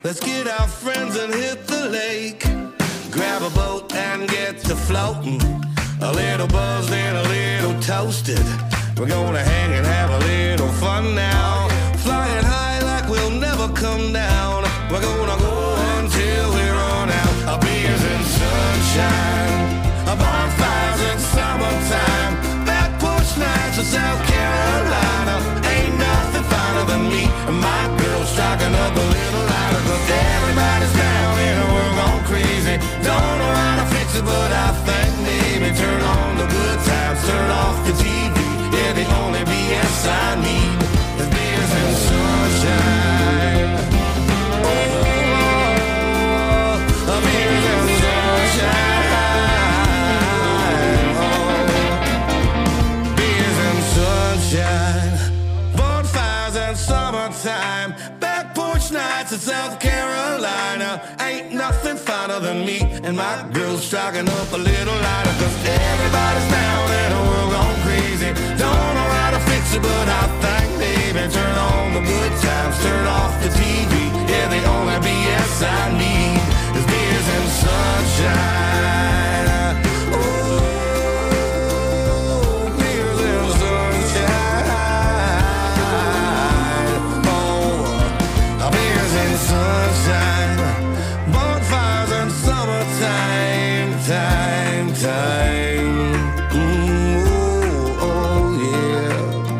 Let's get our friends and hit the lake. Grab a boat and get to floating. A little buzzed and a little toasted. We're gonna hang and have a little fun now. Flying high like we'll never come down. We're gonna go until we run out. Our beers and sunshine, our bonfires in summertime, back porch nights in South Carolina. Ain't nothing finer than me and my girl striking up a little lighter. Cause everybody's down and we're gone crazy. Don't know how to fix it, but I think maybe turn on the good times, turn off the TV. Yeah, the only BS I need is beers and sunshine. Oh, beers and sunshine. Oh, beers and sunshine. Bonfires and summertime, back porch nights in South Carolina. Ain't nothing finer than me and my girl striking up a little lighter. Cause everybody's down and we're gone crazy. Don't know how to fix it, but I think maybe turn on the good times, turn off the TV. Yeah, the only BS I need is beers and sunshine. Oh, beers and sunshine. Oh, beers and sunshine. Bonfires and summertime, time. Ooh, oh yeah.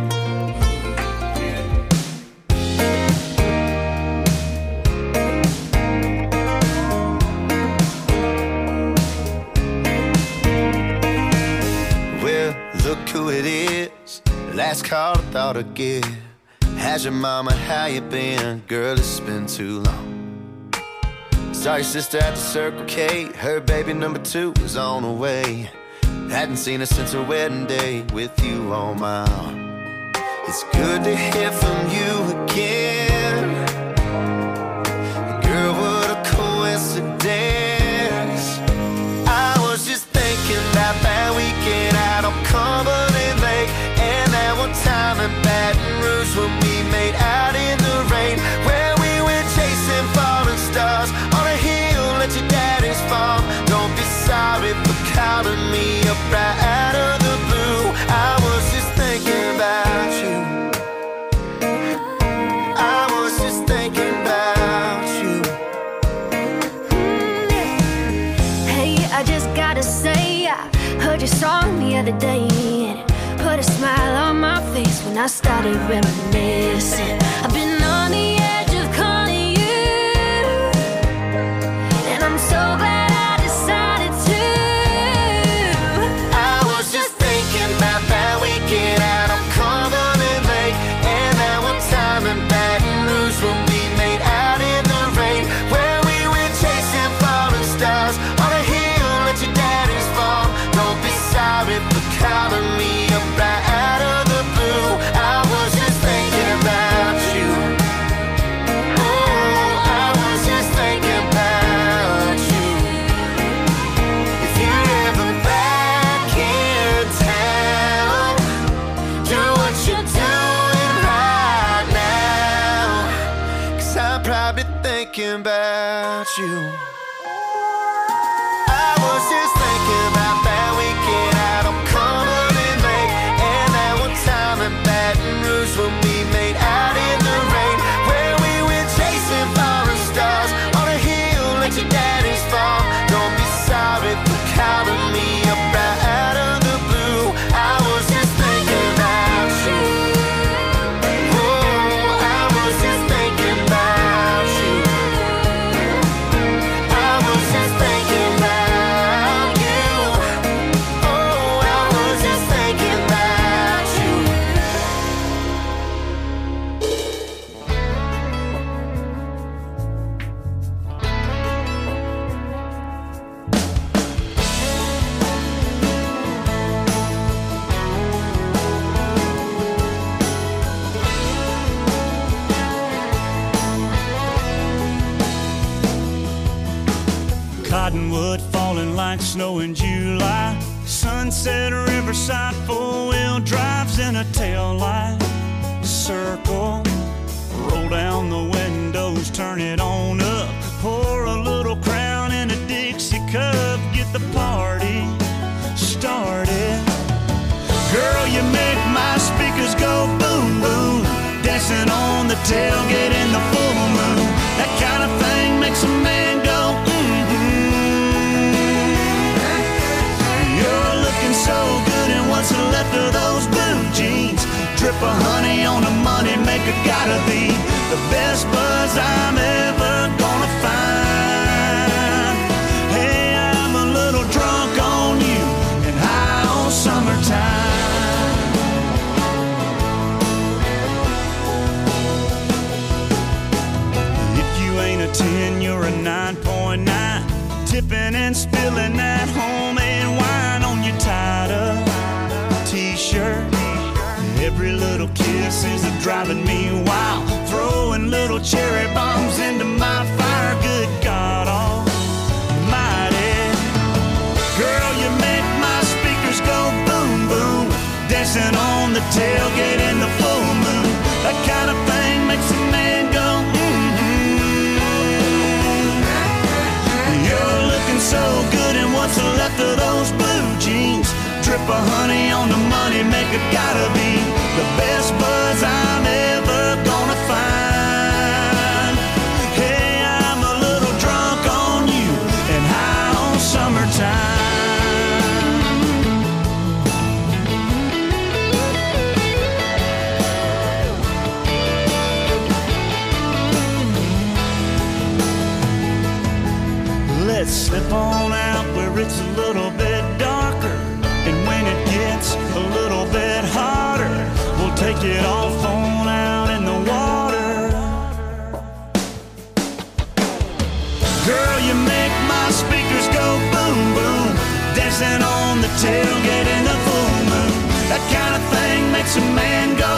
Well, look who it is. Last call I thought I'd give. How's your mama, how you been? Girl, it's been too long. Saw your sister at the Circle K. Her baby number 2 was on the way. Hadn't seen her since her wedding day with you on my arm. It's good to hear from you again. Girl, what a coincidence. I was just thinking about that weekend out on Cumberland Lake, and that one time in Baton Rouge when we made out in the rain, where we went chasing falling stars on a hill at your daddy's farm. Don't be sorry for calling me up right out of the blue. I was just thinking about you. I was just thinking about you. Hey, I just gotta say, I heard your song the other day, and it put a smile on my face when I started reminiscing. I've been on the edge of calling you, and I'm so glad I decided to. I was just thinking about that weekend out on Cumberland Lake, and that one time in Baton Rouge when we made out in the rain, where we went chasing falling stars on a hill at your daddy's farm. Don't be sorry for calling me up right out of the blue. I was just thinking about you. Oh, I was just thinking about you. If you're ever back in town, do what you're doing right now, 'cause I'm probably thinking about you. I was just thinking about that weekend out on Cumberland Lake, and that one time in Baton Rouge when we made out in the rain, where we went chasing falling stars on a hill at your daddy's farm. Don't be sorry for calling me up right out of the blue. I was just thinking about you. Oh, I was just thinking about you. I was just thinking about you. Oh, I was just thinking about you. Cottonwood falling like snow in July. Sunset Riverside, 4-wheel drives in a tail light. Circle, roll down the windows, turn it on up. dancing on the tailgate in the full moon. That kind of thing makes a man go, You're looking so good in what's left of those blue jeans. Drip of honey on the money maker, gotta be the best buzz I'm ever gonna find. Hey, I'm a little drunk on you and high on summertime. If you ain't a 10, you're a 9.9. Tipping and spilling that homemade wine on your tied-up t-shirt. Every little kiss is driving me wild, throwing little cherry bombs into my fire. Good God almighty, girl, you make my speakers go boom, boom. Dancing on the tailgate in the full moon. That kind of thing makes a man go, You're looking so good in what's left of those blue jeans. Drip of honey on the money maker, gotta be the best buzz I'm ever gonna find. Hey, I'm a little drunk on you and high on summertime. Let's slip on out where it's a little bit darker, and when it gets a little bit hotter, we'll take it off on out in the water. Girl, you make my speakers go boom, boom. Dancing on the tailgate in the full moon. That kind of thing makes a man go,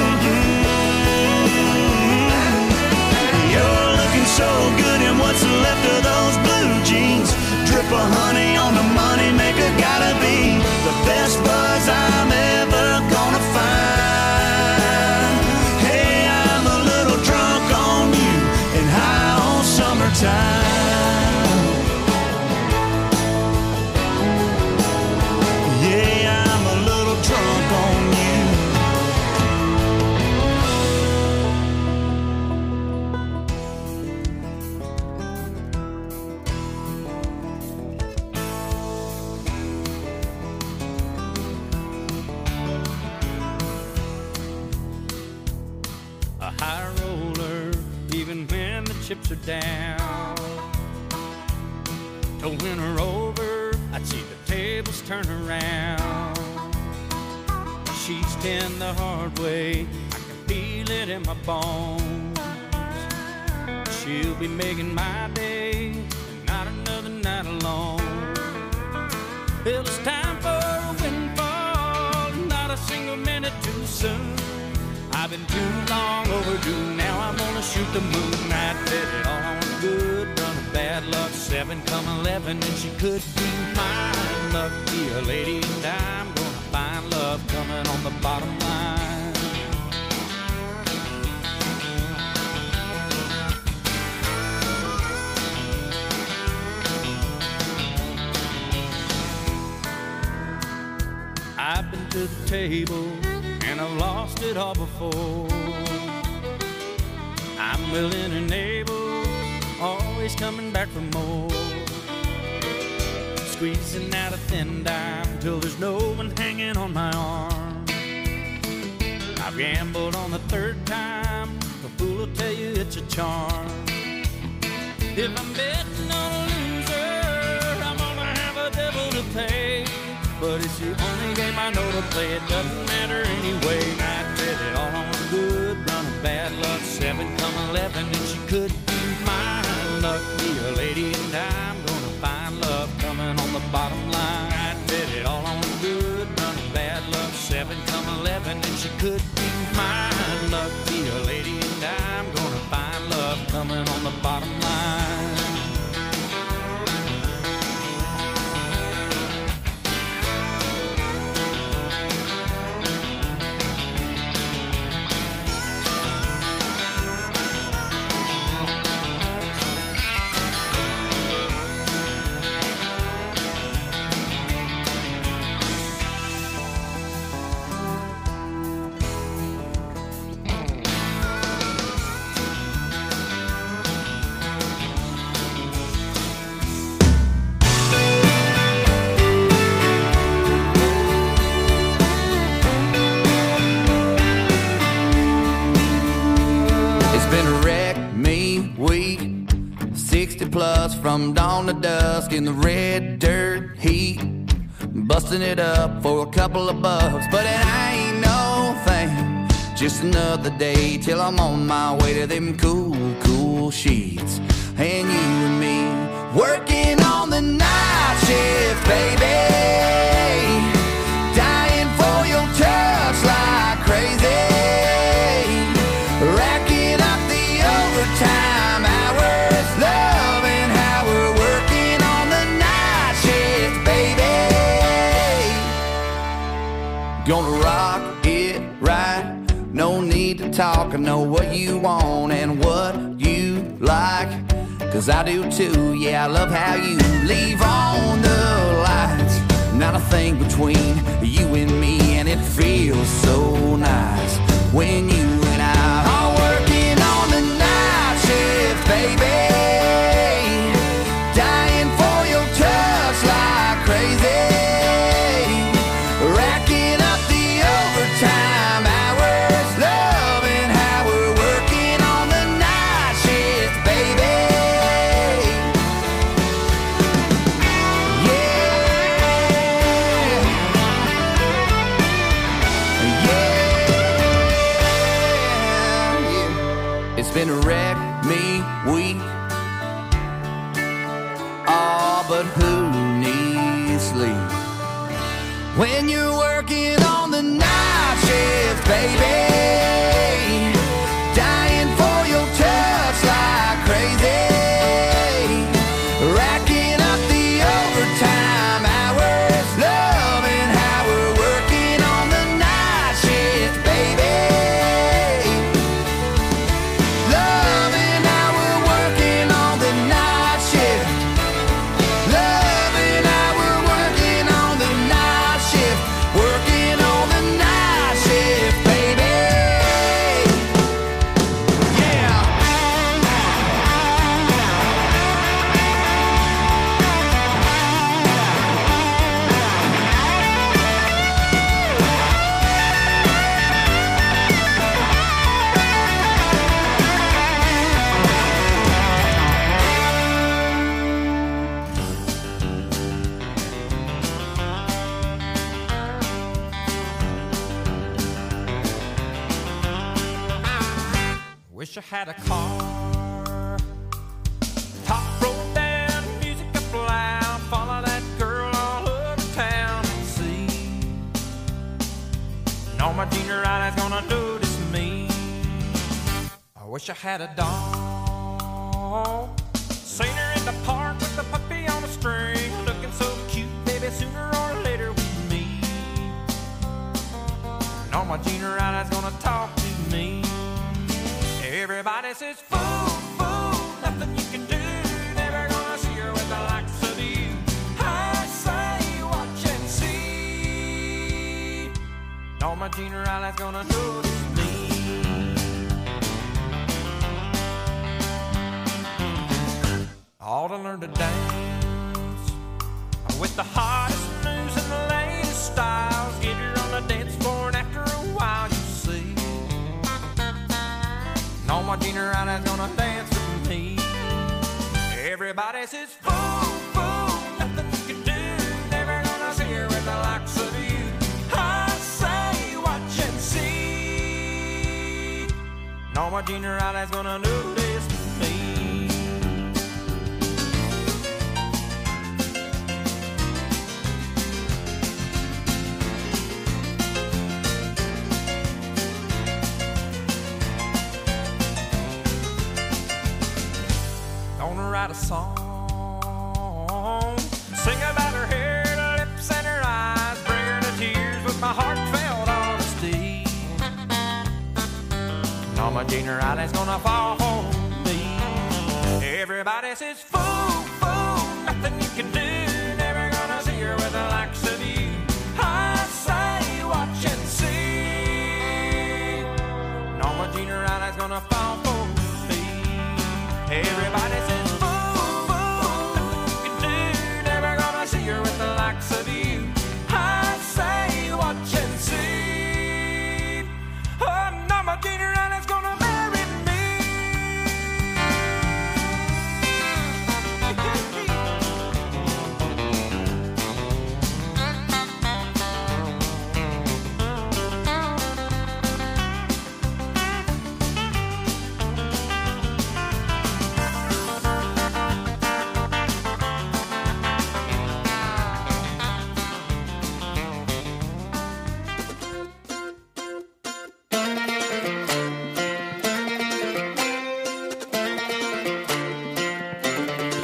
You're looking so good in what's left of those blue jeans. Drip of honey on the money maker, gotta be the best buzz I'm ever gonna find. Hey, I'm a little drunk on you and high on summertime. Yeah, I'm a little drunk on you. High roller, even when the chips are down. To win her over, I'd see the tables turn around. She's been the hard way, I can feel it in my bones. She'll be making my day, and not another night alone. Well, it's time for a windfall, not a single minute too soon. I've been too long overdue, now I'm gonna shoot the moon. I did it all on a good run of bad luck, 7 come 11, and she could be mine. Lucky a lady, and I'm gonna find love coming on the bottom line. I've been to the table, and I've lost it all before. I'm willing and able, always coming back for more. Squeezing out a thin dime till there's no one hanging on my arm. I've gambled on the 3rd time, the fool will tell you it's a charm. If I'm betting on a loser, I'm gonna have a devil to pay. But it's the only game I know to play, it doesn't matter anyway. I did it all on a good run of bad luck, 7 come 11, and she could be mine. Lucky a lady, and I'm gonna find love coming on the bottom line. I did it all on a good run of bad luck, 7 come 11, and she could be mine. Lucky a lady, and I'm gonna find love coming on the bottom line. 60 plus from dawn to dusk in the red dirt heat, busting it up for a couple of bucks. But it ain't no thing, just another day till I'm on my way to them cool, cool sheets. And you and me working on the night shift, baby, dying for your touch like crazy, racking up the overtime hours, loving how we're working on the night shift, baby. Gonna rock it right, no need to talk, I know what you want and what you like, 'cause I do too, yeah, I love how you leave on the lights. Not a thing between you and me, and it feels so nice when you and I are working on the night shift, baby, dying for your touch like crazy, racking up the overtime hours, loving how we're working on the night shift, baby. It's been a wreck me week. Oh, but who needs sleep when you're working on the night shift, baby, dying for your touch like crazy, racking up the overtime hours, loving how we're working on the night shift, baby. Loving how we're working on the night shift. Loving how we're working on the night shift. Working on the night shift, baby. Yeah. Wish I had a car, top roll down, music up loud, follow that girl all over town and see. Know my junior eyes gonna notice me. I wish I had a dog, seen her in the park with the puppy on a string, looking so cute, baby, sooner or later we meet. Know my junior eyes gonna talk to me. Everybody says, fool, fool, nothing you can do, never gonna see her with the likes of you. I say, watch and see. No, my junior eye's gonna notice me. All to learn to dance with the hottest news and the latest styles. Get her on the dance floor, and after a while you see. No, my junior is gonna dance with me. Everybody says, fool, fool, nothing you can do, never gonna see her with the likes of you. I say, watch and see. No, my junior is gonna notice me. Gonna write a song, sing about her hair, her lips and her eyes, bring her to tears with my heartfelt honesty. Now my junior is gonna fall for me. Everybody says, fool, fool, nothing you can do, never gonna see her with the likes of you. I say, watch and see. Now my junior is gonna fall for me. Everybody says, fool, fool, nothing you can do, never gonna see her with the likes of you. I say, watch and see. Oh, now my junior is gonna marry me.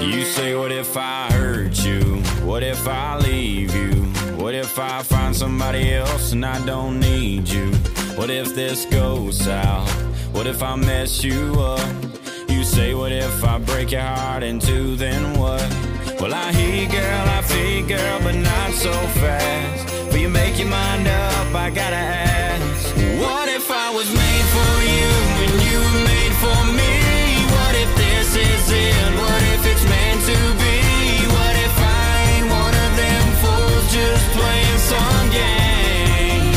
You say, what if I hurt you? What if I leave you? What if I find somebody else and I don't need you? What if this goes south? What if I mess you up? You say, what if I break your heart in two, then what? Well, I hear you, girl, I feel you, girl, but not so fast. Will you make your mind up? I gotta ask. What if I was made for you and you were made for me? What if this is it? What if it's meant to be? What if I ain't one of them fools just playing some game?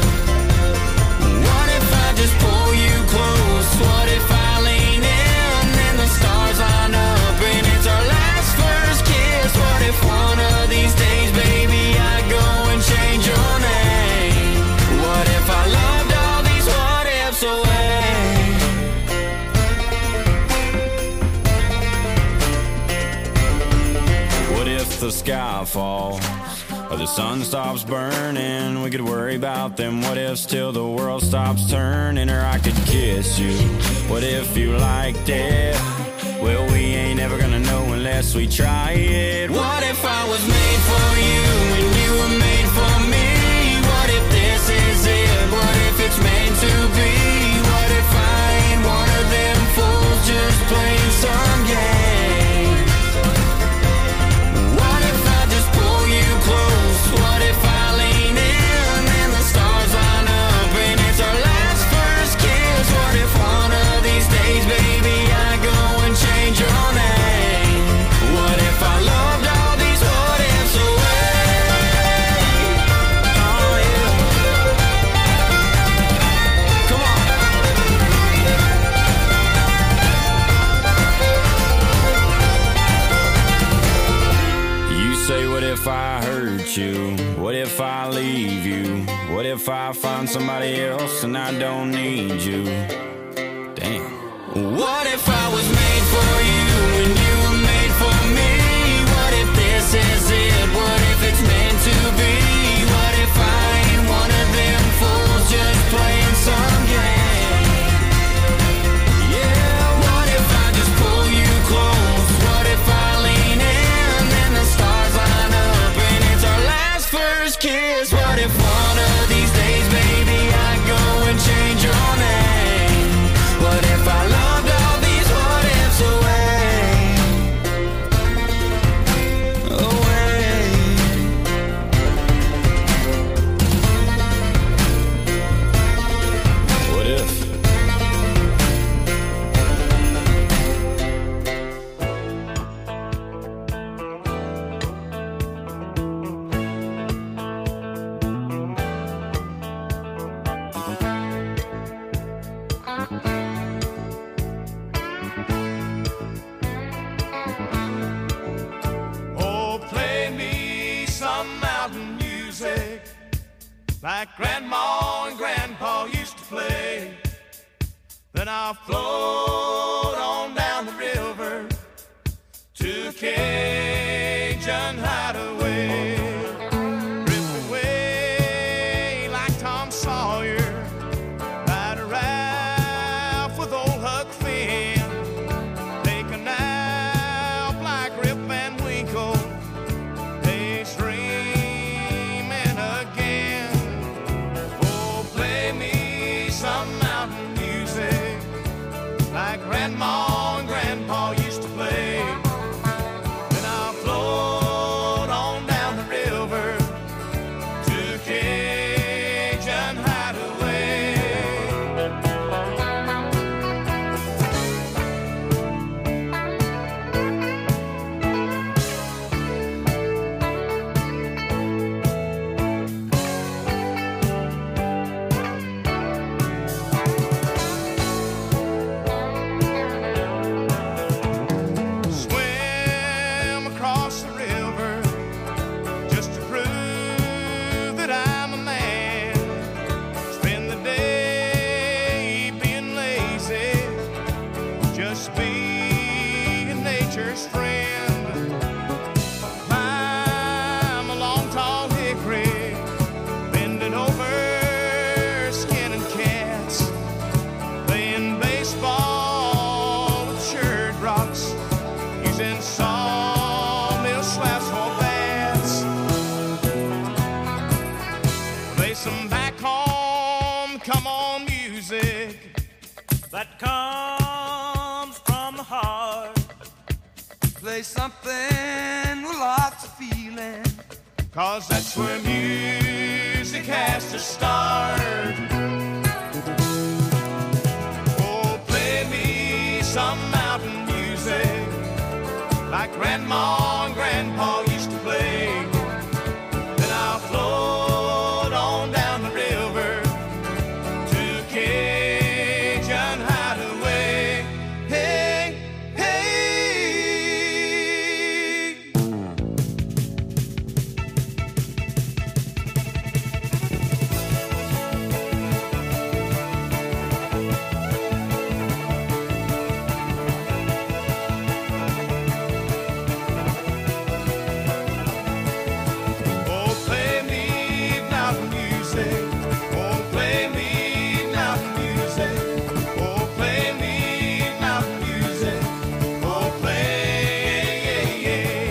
What if I just pull you close? What if I lean in and the stars line up and it's our last first kiss? What if one of these days, baby, I go and change your name? What if I loved all these what ifs away? What if the sky falls or the sun stops burning? We could worry about them what ifs till the world stops turning. Or I could kiss you. What if you liked it? Well, we ain't ever gonna know unless we try it. What if I was made for you and you were made for me? What if this is it? What if it's meant to be? What if I ain't one of them fools just playing some game? What if I just pull you close? What if I lean in and the stars line up and it's our last first kiss? What if one of these days, baby, I go and change your name? What if I loved all these what ifs away? Oh yeah. Come on. You say, what if I hurt you? What if I leave you? What if I find somebody else and I don't need you? Damn. What if I was made for you and you were made for me? What if this is it? What if it's meant to be? What if I ain't one of them fools just playing some game? Yeah, what if I just pull you close? What if I lean in and the stars line up and it's our last first kiss? What if one of these days, baby, I go and change your name? What if I loved all these what ifs away? Away. What if? Oh, play me some mountain music like Grandma and Grandpa used to play. Then I'll float on down the river to Cajun Hideaway. Drift away like Tom Sawyer, ride a raft with old Huck Finn. Take a nap like Rip Van Winkle, daydreaming again. Oh, play me some mountain music like Grandma and Grandpa used to play. Then I'll float on down the river to Cajun Hideaway. Swim across the river just to prove that I'm a man. Spend the day being lazy, just being nature's friend. Climb a long tall hickory, bending over, skinning cats, playing baseball with shirt rocks, using saw that comes from the heart. Play something with lots of feeling, 'cause that's where music has to start. Oh, play me some mountain music like Grandma and Grandpa used to play. Then I'll float on down the river to Cajun Hideaway. Hey, hey. Oh, play me mountain music. Oh, play me mountain music. Oh, play me mountain music. Oh, play, yeah, yeah.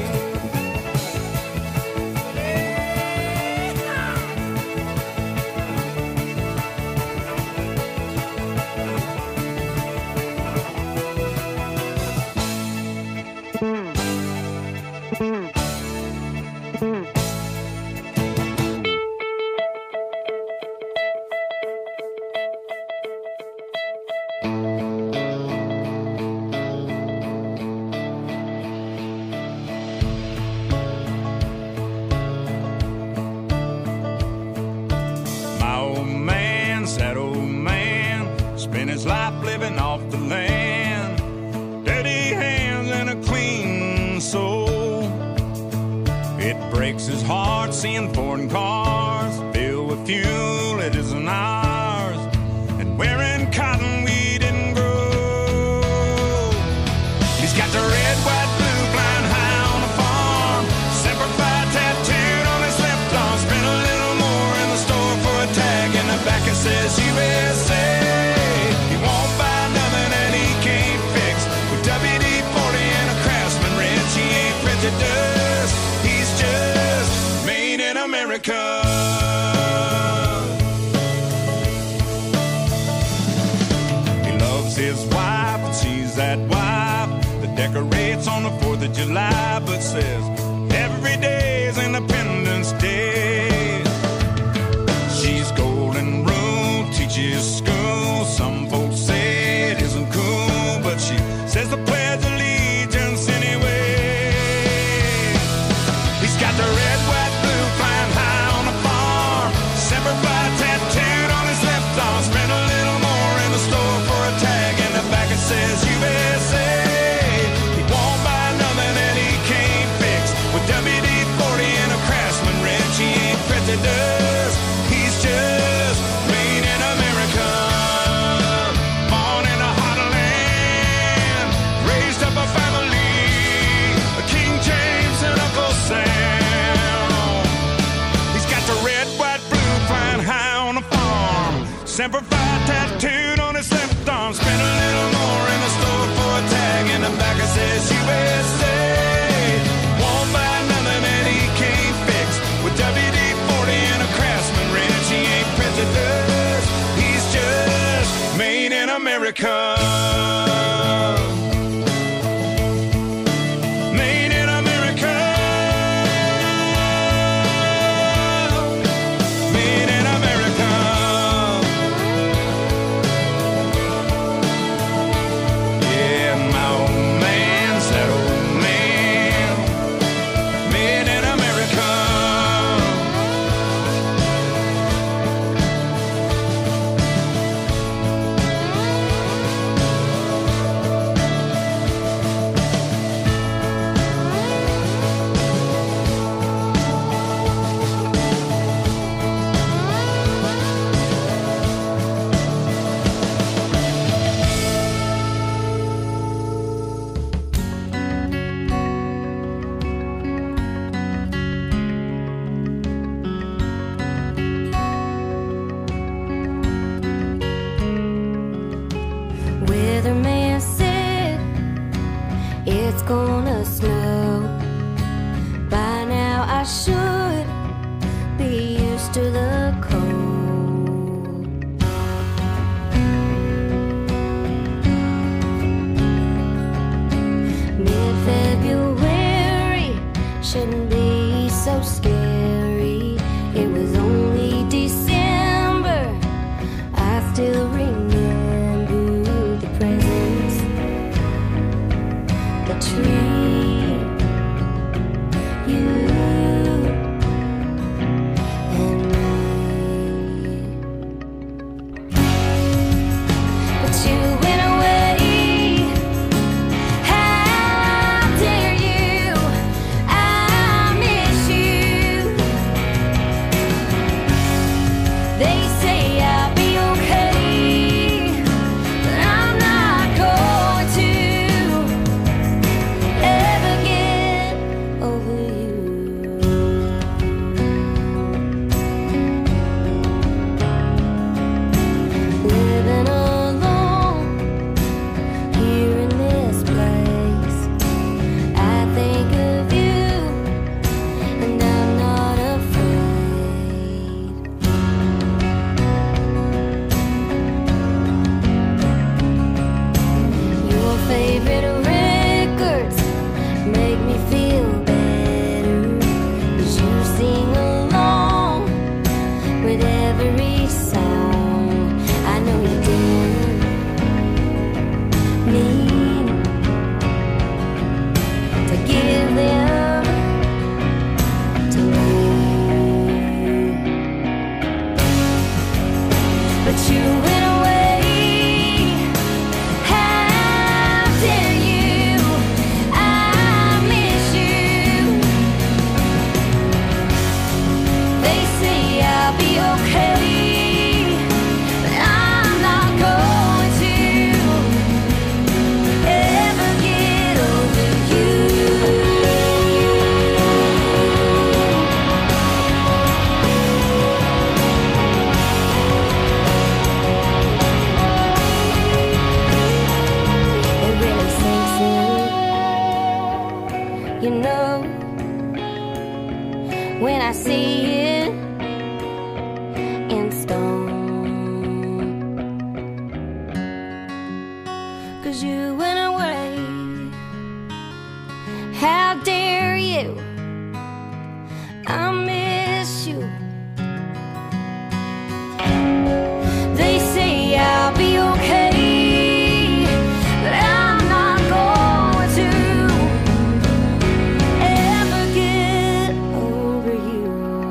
My old man, sad old man, spent his life living off the land. Dirty hands and a clean soul. It breaks his heart seeing foreign cars filled with fuel it isn't ours, and wearing cotton we didn't grow. He's got the red, white, blue, flying high on the farm. Semper Fi tattooed on his left arm. Spent a little more in the store for a tag. In the back it says USA. He won't buy nothing that he can't fix. With WD-40 and a Craftsman wrench, he ain't prejudiced. He's just made in America. He loves his wife, and she's that wife that decorates on the 4th of July, but says every day is Independence Day. She's golden rule, teaches school. Some folks say it isn't cool, but she says the Pledge of Allegiance anyway. He's got the red, white, blue, flying high on the farm. Semper Fi tattooed on his left arm. Spent a little more in the store for a tag. In the back it says USA. He won't buy nothing that he can't fix. With WD-40 and a Craftsman wrench, he ain't prejudiced. He's just made in America. Born in a hot land, raised up a family, King James and Uncle Sam. He's got the red, white, blue, flying high on the farm. Semper Fi tattooed on his left arm. Spent a little more in the store for a tag. In the back it says USA. Won't buy nothing that he can't fix. With WD-40 and a Craftsman wrench, he ain't prejudiced. He's just made in America. Made in America. Made in America. Yeah, my old man, sad old man, made in America. Weatherman said it's gonna snow. By now I should be used to the cold. shouldn't be so scary. It was only December. I still remember the presents, the tree, you and me. But you went away. How dare you? I miss you. They say I'll be okay, but I'm not going to ever get over you. Living alone here in this place, I think of you, and I'm not afraid. Your favorite records make me feel better, 'cause you sing along with every song. I know you didn't mean to give them to me, but you went away. How dare you? I miss you. They say I'll be okay, but I'm not going to ever get over you. It really sinks in, you know, when I see it in stone. 'Cause you went away. How dare you? I miss you. They say I'll be okay, but I'm not going to ever get over you.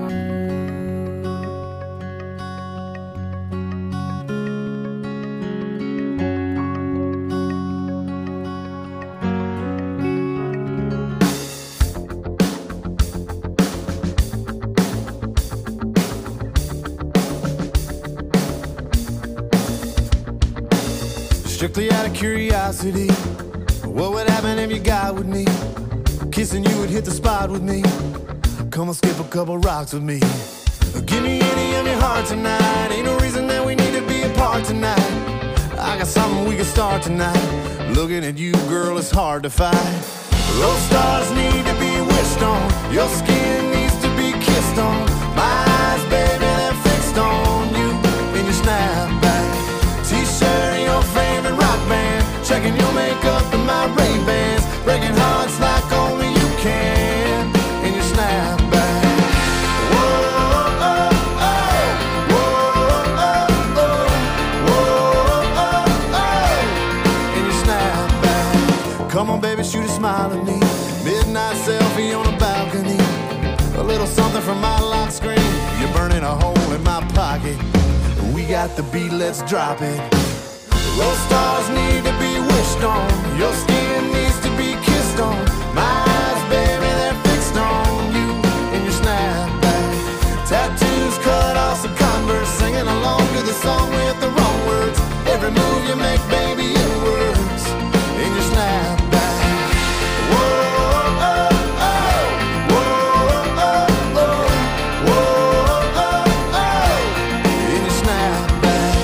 Strictly out of curiosity, what would happen if you got with me? Kissing you would hit the spot with me. Come on, skip a couple rocks with me. Give me any of your heart tonight. Ain't no reason that we need to be apart tonight. I got something we can start tonight. Looking at you, girl, it's hard to fight. Those stars need to be wished on. Your skin needs to be kissed on. My eyes, baby, they're fixed on you in your snapback. T-shirt and your favorite rock band. Checking your makeup and my Ray-Bans. Breaking hearts like only you can in your snapback. Whoa, oh, oh. Whoa, oh, oh. Whoa, oh, oh. In your snapback. Come on, baby, shoot a smile at me. Midnight selfie on a balcony. A little something from my lock screen. You're burning a hole in my pocket. We got the beat, let's drop it. Those stars need to be wished on. Your skin needs to be kissed on. My eyes, baby, they're fixed on you in your snapback. Tattoos cut off some Converse. Singing along to the song with the wrong words. Every move you make, baby, it works in your snapback. Whoa, oh, oh. Whoa, oh, oh. Whoa, oh, oh. In your snapback.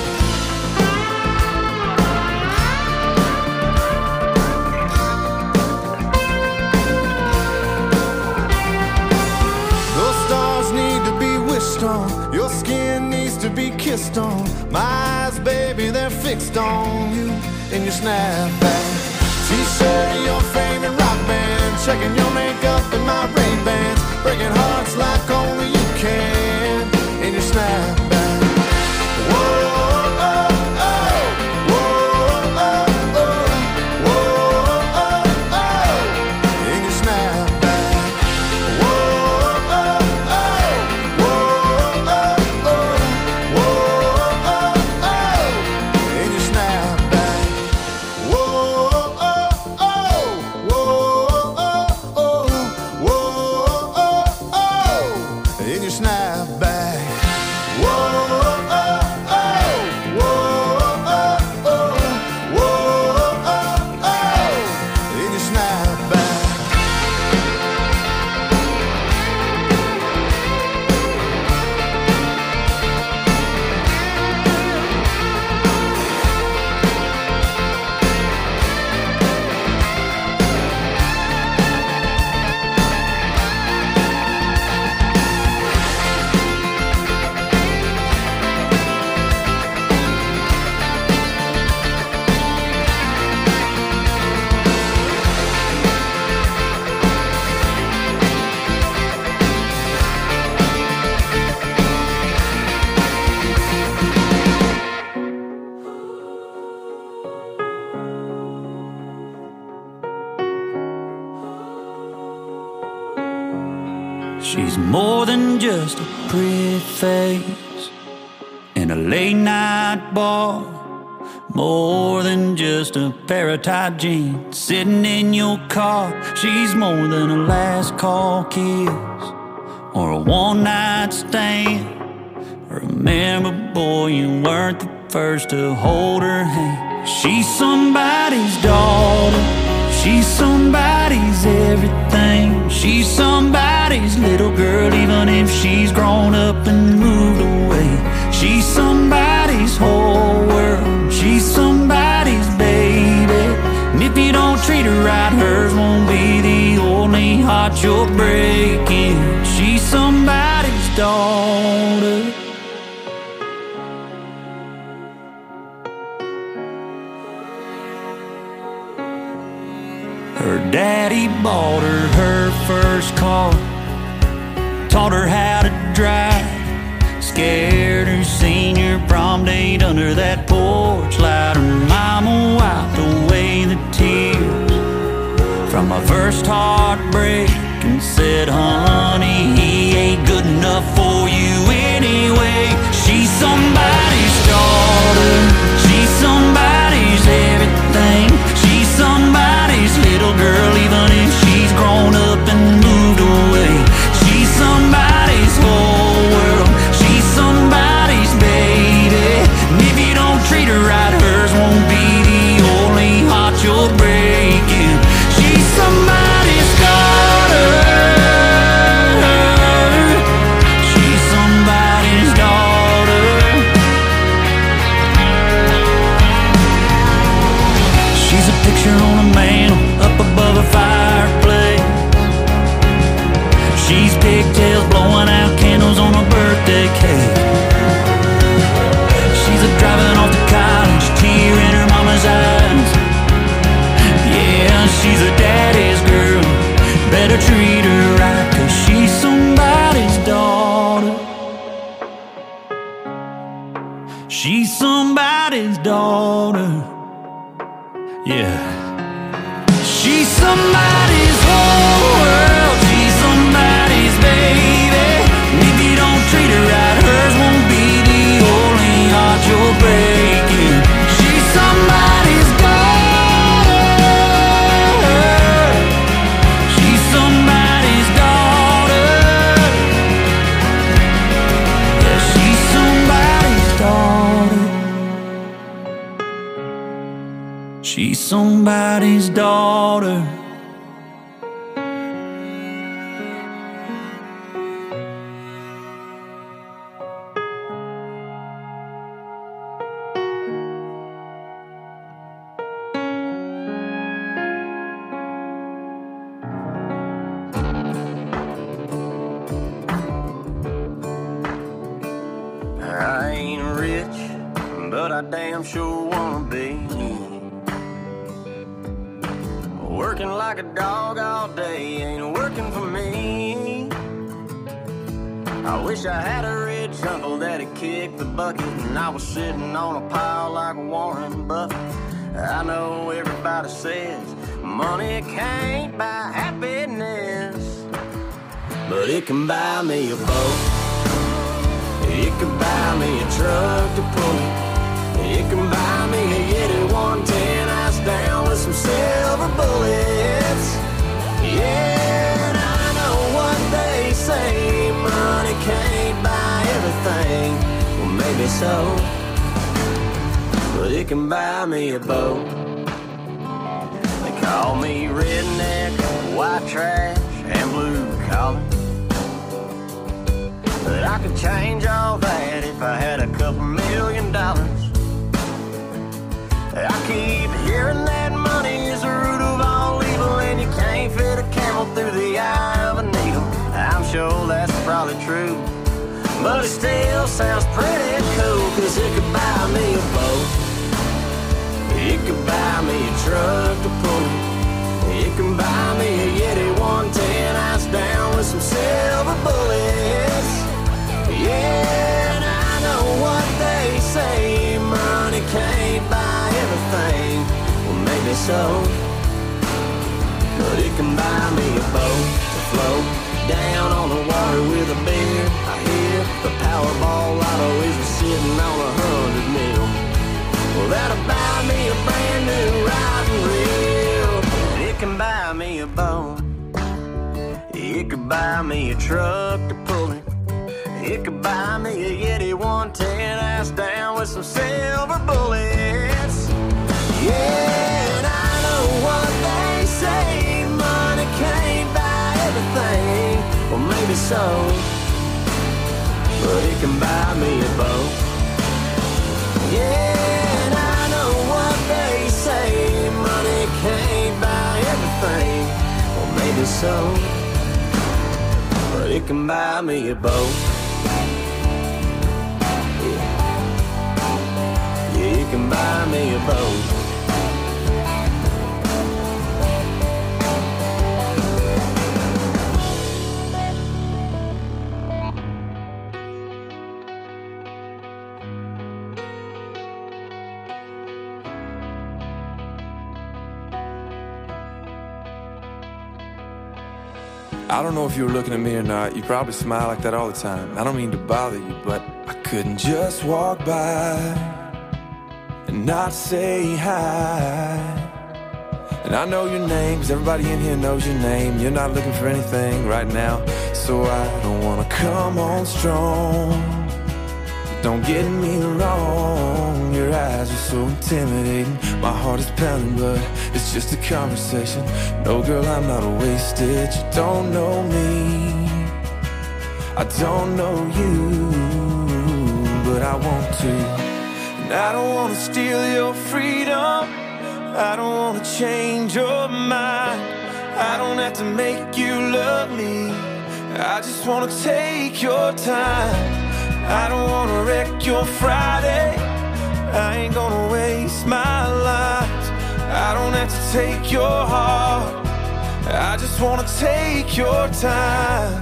Those stars need to be wished on. Your skin needs to be kissed on. My eyes, baby, they're fixed on you in your snapback. T-shirt, your favorite rock band. Checking your makeup in my Ray-Ban. She's more than just a pretty face in a late night bar, more than just a pair of tight jeans sitting in your car. She's more than a last call kiss or a one night stand. Remember, boy, you weren't the first to hold her hand. She's somebody's daughter, she's somebody's everything. She's somebody's little girl, even if she's grown up and moved away. She's somebody's whole world, she's somebody's baby. And if you don't treat her right, hers won't be the only heart you're breaking. She's somebody's daughter. Her daddy bought her first car, taught her how to drive, scared her senior prom date under that porch light. Her mama wiped away the tears from my first heartbreak and said, honey, he ain't good enough for you anyway. She's somebody's daughter, she's somebody's everything. She's somebody's little girl, even if she's grown up and moved away. She's somebody's whole world, she's somebody's baby. And if you don't treat her right, hers won't be the only heart you're breaking. She's somebody's daughter, she's somebody's daughter. She's a picture on a mantle up above a fireplace. She's pigtails blowing out candles on a birthday cake. She's a driving off to college, tear in her mama's eyes. Yeah, she's a daddy's girl, better treat her right, 'cause she's somebody's daughter. She's somebody's daughter. Yeah. She's somebody's whole world, she's somebody's baby. And if you don't treat her right, hers won't be the only heart you're breaking. She's somebody's daughter, she's somebody's daughter. Yeah, she's somebody's daughter. She's somebody's daughter. I ain't rich, but I damn sure wanna be. Working like a dog all day ain't working for me. I wish I had a rich uncle that'd kick the bucket and I was sitting on a pile like Warren Buffett. I know everybody says money can't buy happiness, but it can buy me a boat. It can buy me a truck to pull it. It can buy me a Yeti 110 ice down with some silver bullets. Yeah, and I know what they say, money can't buy everything. Well, maybe so, but it can buy me a boat. They call me redneck, white trash, and blue collar, but I could change all that if I had a couple $1 million. I keep hearing that money is the root of all evil, and you can't fit a camel through the eye of a needle. I'm sure that's probably true, but it still sounds pretty cool, 'cause it could buy me a boat. It could buy me a truck to pull it. It can buy me a Yeti 110 ice down with some silver bullets. Yeah, and I know what they say, money can't buy everything. Well, maybe so, but it can buy me a boat to float down on the water. bar with a beer. I hear the Powerball lotto is sitting on 100 mil. Well, that'll buy me a brand new riding reel. And it can buy me a boat. It could buy me a truck to pull it. It could buy me a Yeti 110 ass down with some silver bullets. Yeah, and I know what they say, money can't buy everything. Well, maybe so, but it can buy me a boat. Yeah, and I know what they say, money can't buy everything. Well, maybe so, but it can buy me a boat. Yeah, it can buy me a boat. I don't know if you were looking at me or not. You probably smile like that all the time. I don't mean to bother you, but I couldn't just walk by and not say hi. And I know your name, 'cause everybody in here knows your name. You're not looking for anything right now, so I don't wanna come on strong. Don't get me wrong, your eyes are so intimidating. My heart is pounding, but it's just a conversation. No, girl, I'm not wasted. You don't know me, I don't know you, but I want to. And I don't wanna steal your freedom, I don't wanna change your mind. I don't have to make you love me, I just wanna take your time. I don't wanna wreck your Friday, I ain't gonna waste my life. I don't have to take your heart, I just wanna take your time.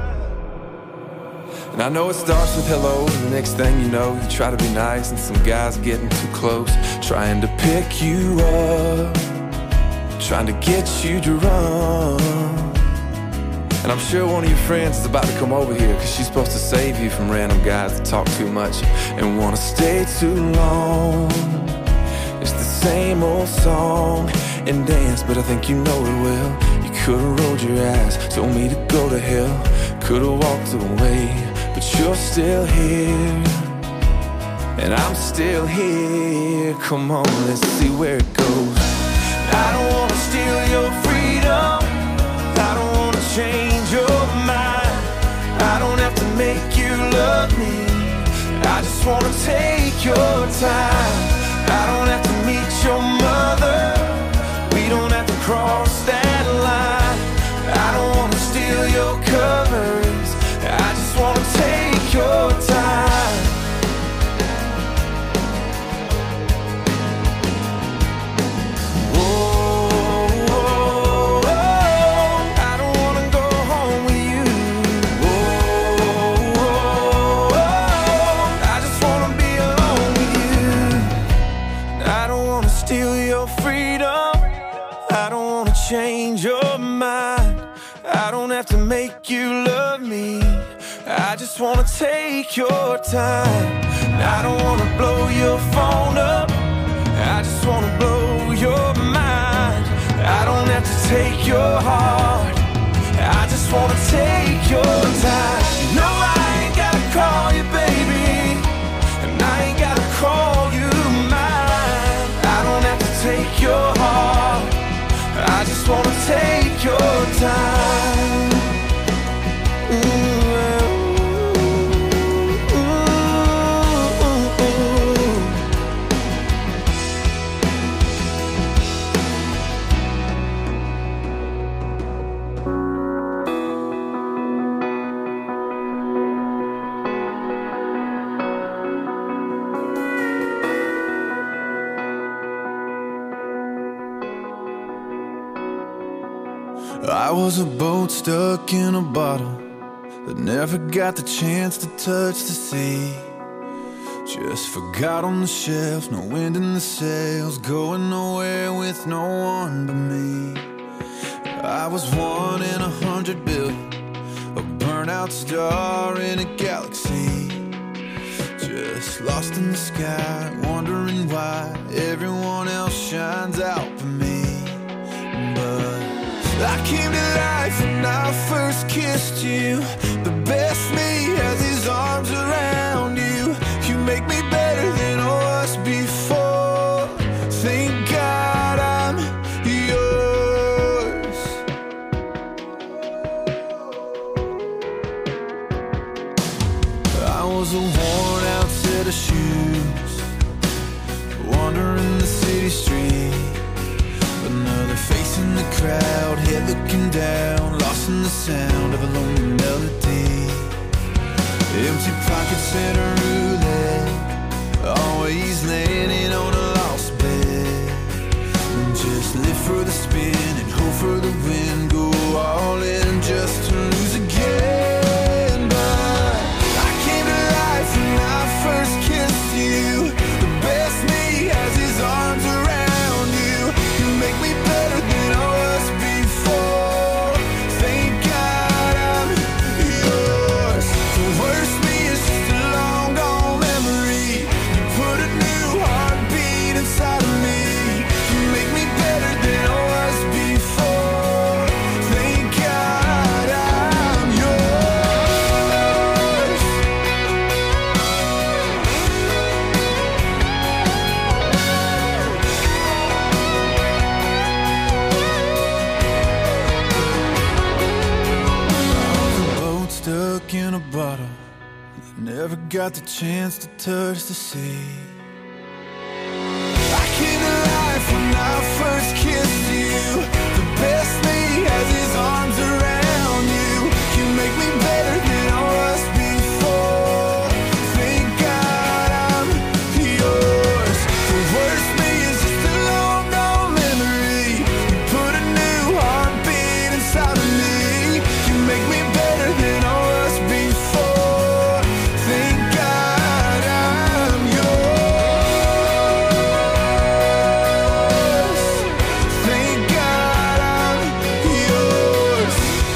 And I know it starts with hello, and the next thing you know, you try to be nice, and some guy's getting too close, trying to pick you up, trying to get you to run. And I'm sure one of your friends is about to come over here, 'cause she's supposed to save you from random guys that talk too much and wanna stay too long. It's the same old song and dance, but I think you know it well. You could've rolled your eyes, told me to go to hell, could've walked away, but you're still here, and I'm still here. Come on, let's see where it goes. I don't wanna steal your freedom, I don't wanna change your mind. I don't have to make you love me, I just wanna take your time. I don't have to meet your mother, we don't have to cross that line. I don't wanna steal your covers, I just wanna take your time. Change your mind, I don't have to make you love me, I just wanna take your time. I don't wanna blow your phone up, I just wanna blow your mind. I don't have to take your heart, I just wanna take your time. No, I ain't gotta call you baby, and I ain't gotta call you mine. I don't have to take your heart, I just wanna take your time. I was a boat stuck in a bottle that never got the chance to touch the sea. Just forgot on the shelf, no wind in the sails, going nowhere with no one but me. I was 1 in 100 billion, a burnout out star in a galaxy, just lost in the sky, wondering why everyone else shines out for me. But I came to life when I first kissed you. The best me has his arms around you. You make me better than I was before. Thank God I'm yours. I was a worn out set of shoes, wandering the city street. Another face in the crowd, head looking down, lost in the sound of a lonely melody. Empty pockets and a roulette, always landing on a lost bet. Just live for the spin and hope for the win, go all in just to lose again. But I came to life when I first kissed you. The best me has his arms around you. You make me better than I was before. Thank God I'm yours. The worst me is just a long gone memory. You put a new heartbeat inside of me. You make me better than I was before. Thank God I'm yours. I was a boat stuck in a bottle that never got the chance to touch the sea. I came to life when I first kissed you. The best me has his arms around you. You make me better than I was before. Thank God I'm yours. The worst me is just a long gone memory. You put a new heartbeat inside of me. You make me better than I was before. Thank God I'm yours. Thank God I'm yours.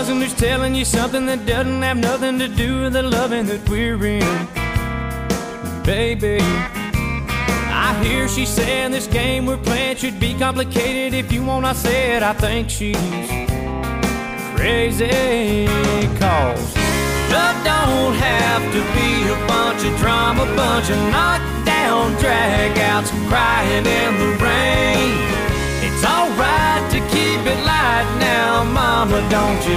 cousin who's telling you something that doesn't have nothing to do with the loving that we're in. Baby, I hear she saying this game we're playing should be complicated. If you want, I said I think she's crazy. Cause love don't have to be a bunch of drama, bunch of knockdown drag-outs, crying in the rain. It's alright to keep it light now, mama, don't you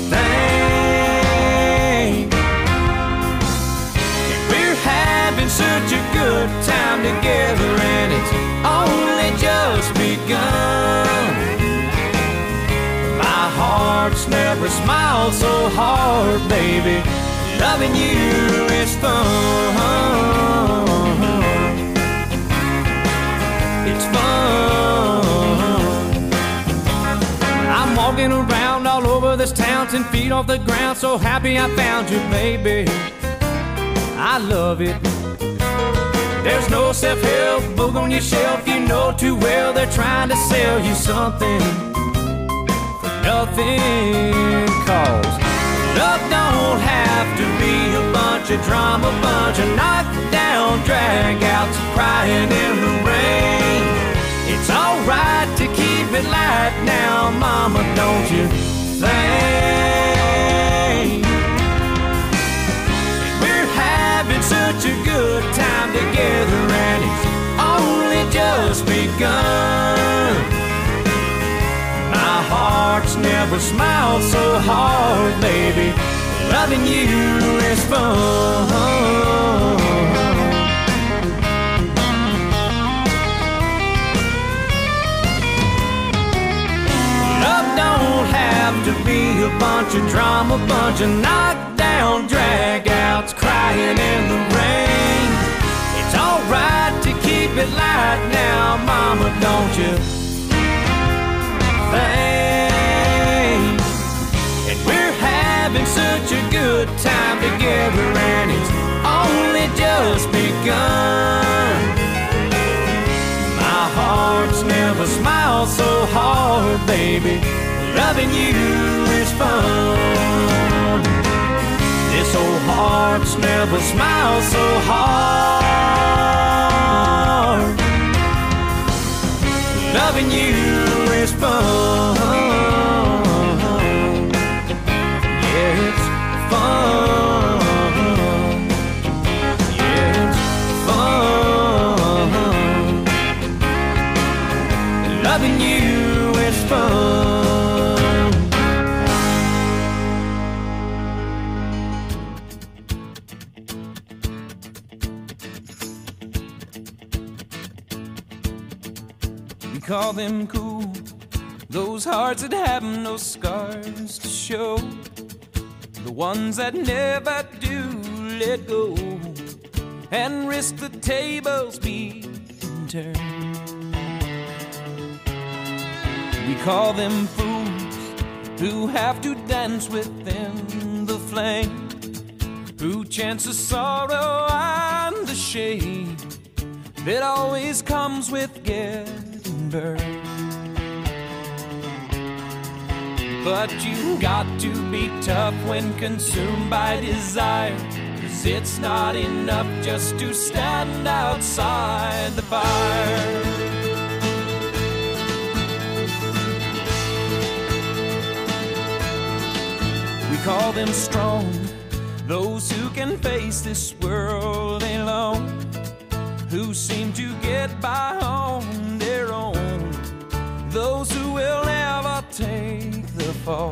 think? We're having such a good time together, and it's only just begun. My heart's never smiled so hard, baby. Loving you is fun. It's fun. I'm walking around all over this town, 10 feet off the ground, so happy I found you, baby. I love it. There's no self-help book on your shelf. You know too well they're trying to sell you something for nothing. Cause love don't have to be a bunch of drama, bunch of knockdown drag-outs, crying in the rain. It's alright to keep it light now, mama, don't you think? We're having such a good time together, and it's only just begun. My heart's never smiled so hard, baby. Loving you is fun. Love don't have to be a bunch of drama, bunch of knockdown drag-outs, crying in the rain. It's alright to keep it light now, mama, don't you think? And we're having such a good time together, and it's only just begun. My heart's never smiled so hard, baby. Loving you is fun. This old heart's never smiled so hard. Loving you is fun. Yeah, it's fun. Yeah, it's fun. Loving you is fun. We call them cool, those hearts that have no scars to show, the ones that never do let go and risk the tables being turned. We call them fools who have to dance within the flame, who chance the sorrow and the shame that always comes with getting burned. But you got to be tough when consumed by desire, 'cause it's not enough just to stand outside the fire. We call them strong, those who can face this world alone, who seem to get by on their own, those who will never take the fall.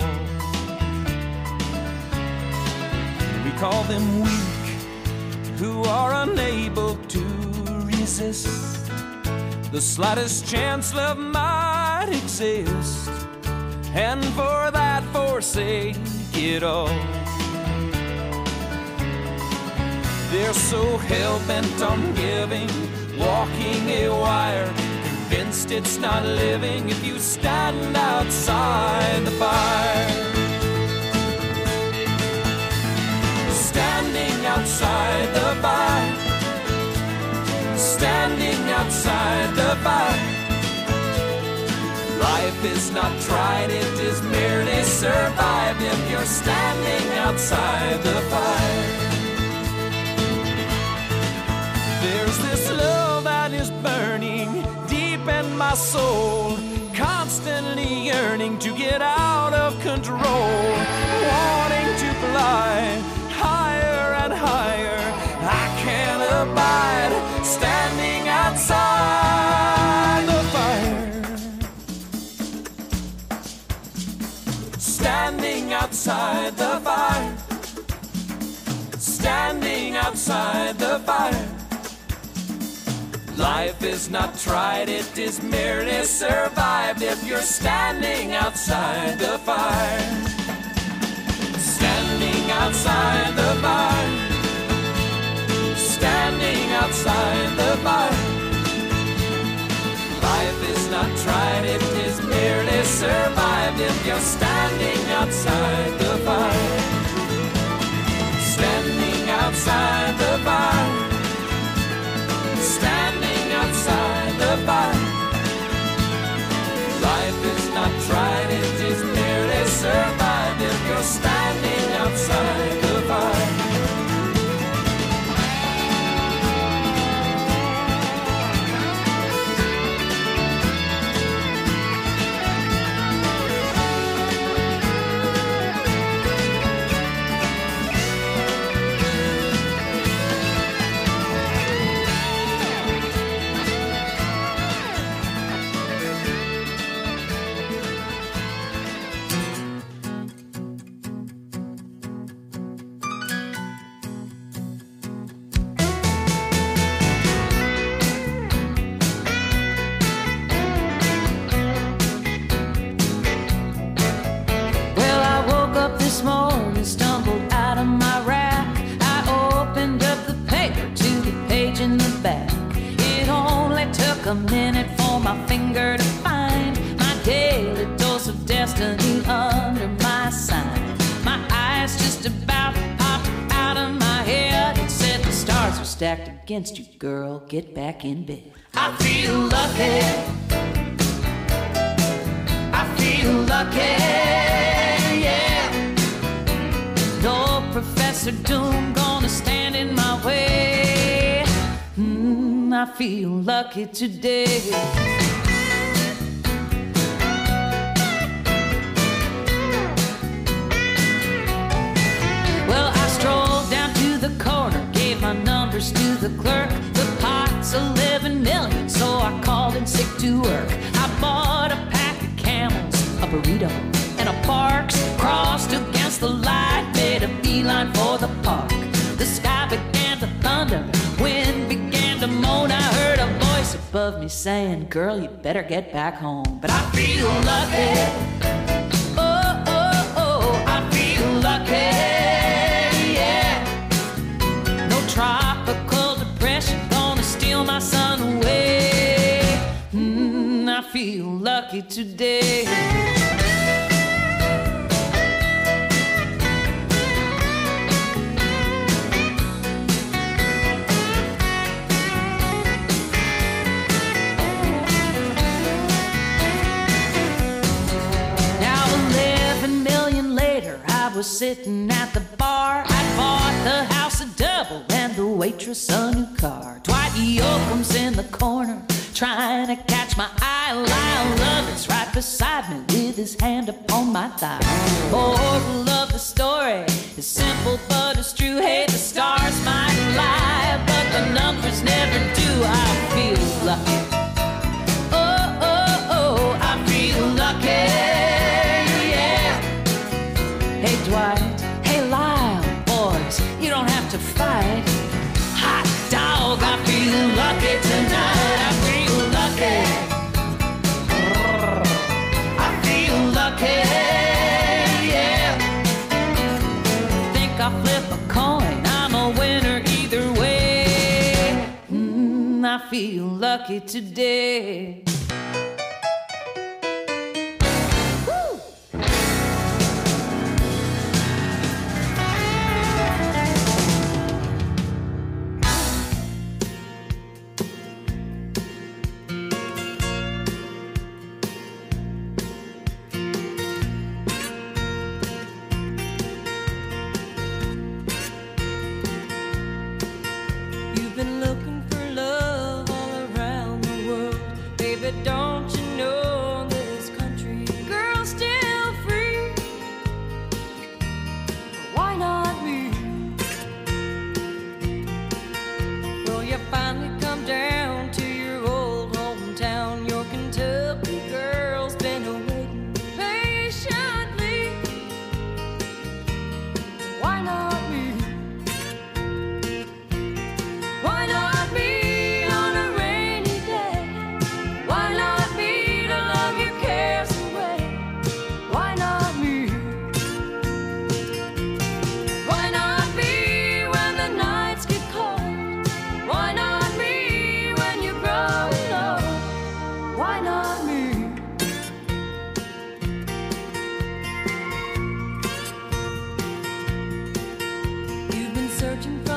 We call them weak, who are unable to resist the slightest chance love might exist, and for that forsake it all. They're so hell-bent on giving, walking a wire, convinced it's not living if you stand outside the fire. Standing outside the fire, standing outside the fire, Life is not tried, it is merely survived if you're standing outside the fire. There's this love that is burning deep in my soul, constantly yearning to get out of control, wanting to fly higher and higher. I can't abide standing outside the fire. Standing outside the fire. Standing outside the fire. Life is not tried, it is merely survived if you're standing outside the fire. Standing outside the fire. Standing outside the fire. Life is not tried, it is merely survived if you're standing outside the fire. Standing outside the fire. Standing outside the fire. Life is not tried, it is merely survived if you're standing outside the fire. This morning, stumbled out of my rack. I opened up the paper to the page in the back. It only took a minute for my finger to find my daily dose of destiny under my sign. My eyes just about popped out of my head. It said the stars are stacked against you, girl. Get back in bed. I feel lucky. I feel lucky. No Professor Doom gonna stand in my way. I feel lucky today. Well, I strolled down to the corner, gave my numbers to the clerk. The pot's 11 million, so I called in sick to work. I bought a pack of Camels, a burrito, and a Parks. Crossed against the light, made a beeline for the park. The sky began to thunder, wind began to moan. I heard a voice above me saying, girl, you better get back home. But I feel lucky. Oh, oh, oh, I feel lucky. Yeah. No tropical depression gonna steal my sun away. I feel lucky today. I was sitting at the bar. I bought the house a double and the waitress a new car. Dwight Yoakam's in the corner trying to catch my eye. Lyle Lovett's right beside me with his hand upon my thigh. Moral of the story is simple but it's true. Hey, the stars might lie, but the numbers never do. I feel lucky. Oh, oh, oh, I feel lucky. Hey Dwight, hey Lyle, boys, you don't have to fight. Hot dog, I feel lucky tonight. I feel lucky. I feel lucky, yeah. Think I'll flip a coin, I'm a winner either way. I feel lucky today.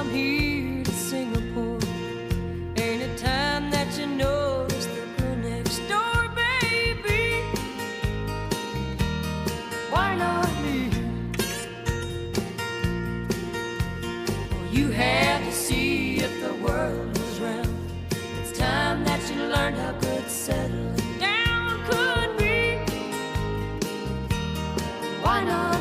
from here to Singapore. Ain't it time that you notice the girl next door, baby? Why not me? Well, you had to see if the world was round. It's time that you learned how good settling down could be. Why not?